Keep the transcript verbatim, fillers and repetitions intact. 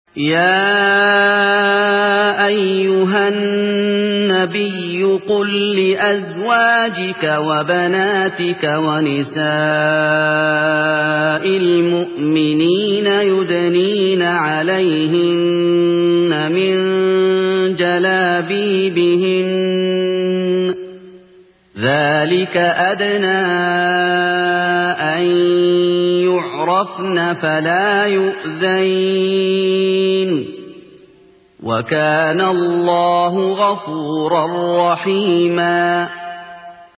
يا أيها النبي قل لأزواجك وبناتك ونساء المؤمنين يدنين عليهن من جلابيبهن ذلك أدنى أن يعرفن فلا يؤذين وكان الله غفورا رحيما